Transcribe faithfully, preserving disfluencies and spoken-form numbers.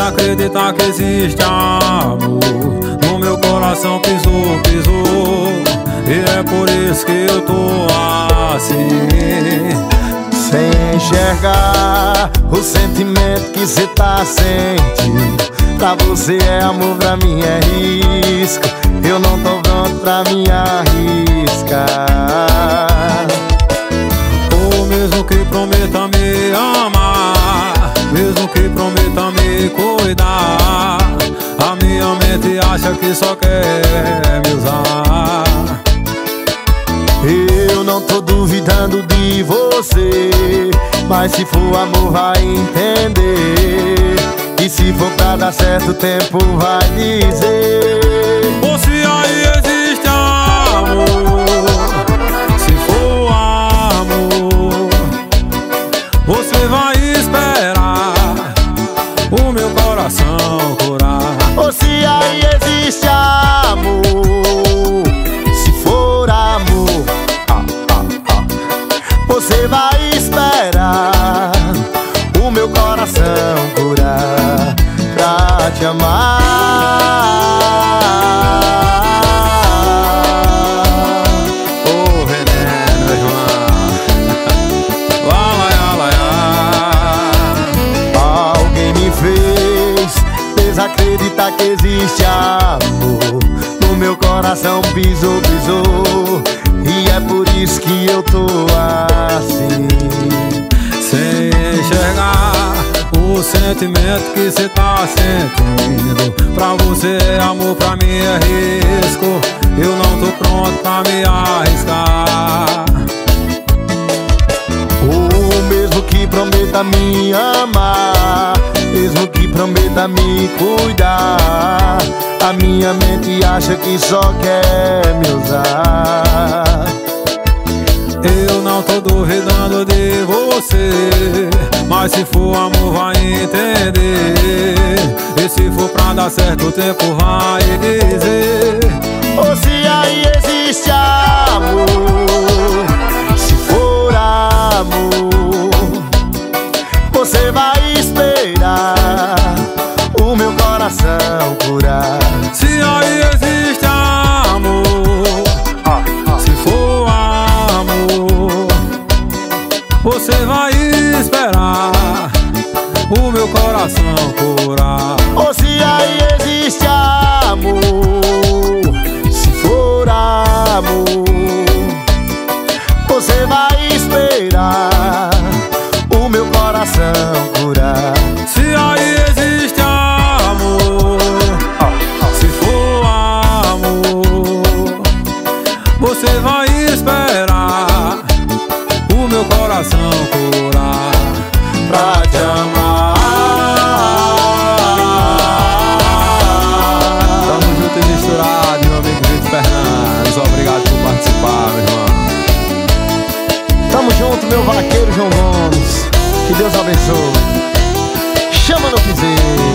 acreditar que existe amor. No meu coração pisou, pisou, e é por isso que eu tô assim. Sem enxergar o sentimento que cê tá sentindo. Pra você é amor, pra mim é risco. Eu não tô pronto pra me arriscar. Ou mesmo que prometa me amar, mesmo que prometa me cuidar, a minha mente acha que só quer me usar. Eu não tô duvidando de você, mas se for amor vai entender. E se for pra dar certo o tempo vai dizer. Ou se aí existe amor, se for amor, você vai esperar o meu coração curar. Ou se aí existe amor, se for amor, ah, ah, ah, você vai esperar o meu coração curar pra te amar. Ô veneno, irmão, lá, lá, lá, lá. Alguém me fez desacreditar que existe amor. No meu coração pisou, pisou, e é por isso que eu tô assim. Sem enxergar o sentimento que cê tá sentindo. Pra você é amor, pra mim é risco. Eu não tô pronto pra me arriscar. Ou mesmo que prometa me amar, mesmo que prometa me cuidar, a minha mente acha que só quer me usar. Eu não tô duvidando de você, mas se for amor vai entender. E se for pra dar certo o tempo vai dizer. Ou se aí existe amor, se for amor, você vai esperar o meu coração curar. Se aí existe amor, se for amor, você vai esperar o meu coração curar. Ou se aí existe amor, se for amor, você vai esperar o meu coração curar. Se aí existe amor, se for amor, você vai esperar o meu coração curar pra te amar. Tamo junto e misturado, meu amigo Vitor Fernandes. Obrigado por participar, meu irmão. Tamo junto, meu vaqueiro João Gomes. Que Deus abençoe. Chama no piseiro.